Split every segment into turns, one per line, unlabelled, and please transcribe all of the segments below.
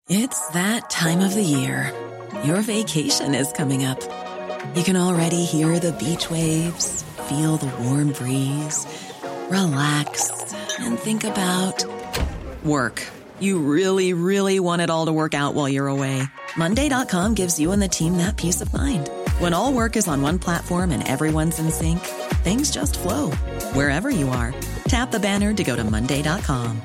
It's that time of the year. Your vacation is coming up. You can already hear the beach waves, feel the warm breeze, relax, and think about work. You really, really want it all to work out while you're away. Monday.com gives you and the team that peace of mind. When all work is on one platform and everyone's in sync, things just flow. Wherever you are, tap the banner to go to Monday.com.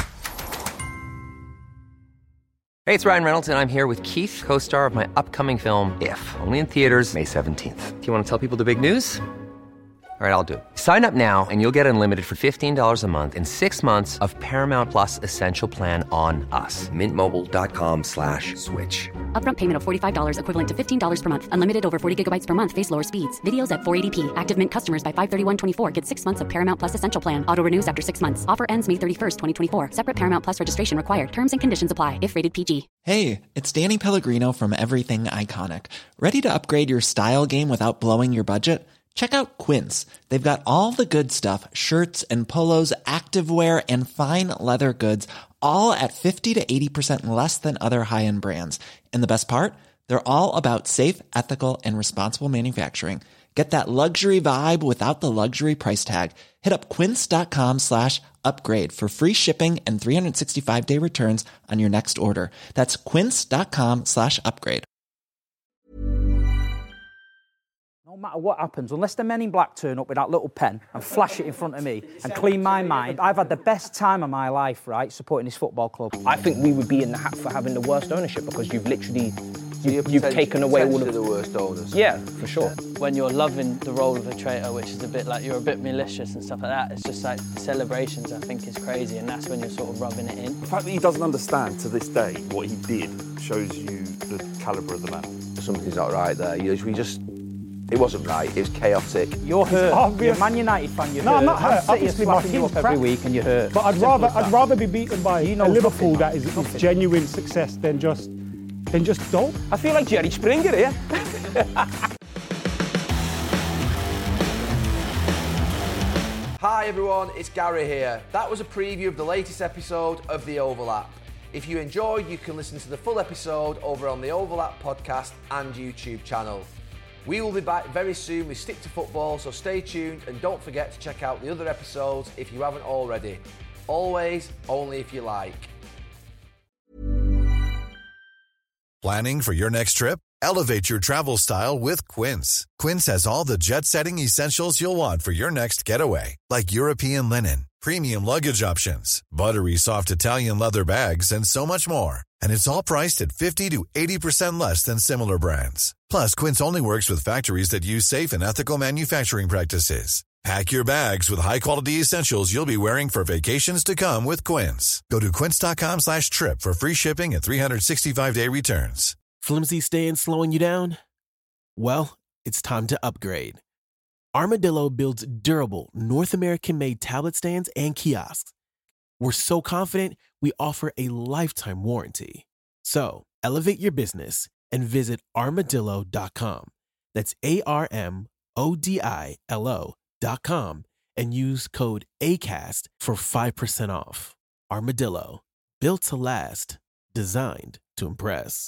Hey, it's Ryan Reynolds, and I'm here with Keith, co-star of my upcoming film, If, only in theaters May 17th. Do you want to tell people the big news? All right, I'll do it. Sign up now and you'll get unlimited for $15 a month and 6 months of Paramount Plus Essential Plan on us. MintMobile.com/switch.
Upfront payment of $45 equivalent to $15 per month. Unlimited over 40 gigabytes per month. Face lower speeds. Videos at 480p. Active Mint customers by 531.24 get 6 months of Paramount Plus Essential Plan. Auto renews after 6 months. Offer ends May 31st, 2024. Separate Paramount Plus registration required. Terms and conditions apply if rated PG.
Hey, it's Danny Pellegrino from Everything Iconic. Ready to upgrade your style game without blowing your budget? Check out Quince. They've got all the good stuff, shirts and polos, activewear, and fine leather goods, all at 50 to 80% less than other high-end brands. And the best part? They're all about safe, ethical, and responsible manufacturing. Get that luxury vibe without the luxury price tag. Hit up quince.com/upgrade for free shipping and 365-day returns on your next order. That's quince.com/upgrade.
No matter what happens, unless the men in black turn up with that little pen and flash it in front of me and clean my mind, I've had the best time of my life, right, supporting this football club.
I think we would be in the hat for having the worst ownership because you've literally you've taken away all of
the worst owners.
Yeah, for sure.
When you're loving the role of a traitor, which is a bit like you're a bit malicious and stuff like that, it's just like celebrations, I think, is crazy, and that's when you're sort of rubbing it in.
The fact that he doesn't understand to this day what he did shows you the calibre of the man.
Something's not right there. It wasn't right. It was chaotic.
You're hurt. You're a Man United fan. You're hurt.
I'm not hurt.
Obviously, my team's crap
every
week and you're hurt.
But I'd rather be beaten by a Liverpool that is genuine success than just dope.
I feel like Jerry Springer here.
Hi everyone, it's Gary here. That was a preview of the latest episode of The Overlap. If you enjoyed, you can listen to the full episode over on the Overlap podcast and YouTube channel. We will be back very soon with Stick to Football, so stay tuned and don't forget to check out the other episodes if you haven't already. Always, only if you like.
Planning for your next trip? Elevate your travel style with Quince. Quince has all the jet-setting essentials you'll want for your next getaway, like European linen, premium luggage options, buttery soft Italian leather bags, and so much more. And it's all priced at 50 to 80% less than similar brands. Plus, Quince only works with factories that use safe and ethical manufacturing practices. Pack your bags with high-quality essentials you'll be wearing for vacations to come with Quince. Go to quince.com/trip for free shipping and 365-day returns.
Flimsy staying slowing you down? Well, it's time to upgrade. Armadillo builds durable, North American-made tablet stands and kiosks. We're so confident we offer a lifetime warranty. So, elevate your business and visit armadillo.com. That's ARMODILO.com and use code ACAST for 5% off. Armadillo, built to last, designed to impress.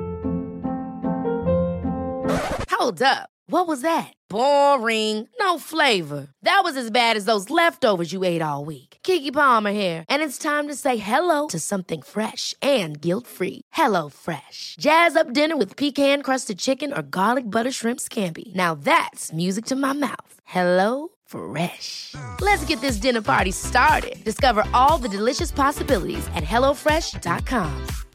Hold up. What was that? Boring. No flavor. That was as bad as those leftovers you ate all week. Keke Palmer here, and it's time to say hello to something fresh and guilt-free. Hello Fresh. Jazz up dinner with pecan-crusted chicken or garlic butter shrimp scampi. Now that's music to my mouth. Hello Fresh. Let's get this dinner party started. Discover all the delicious possibilities at HelloFresh.com.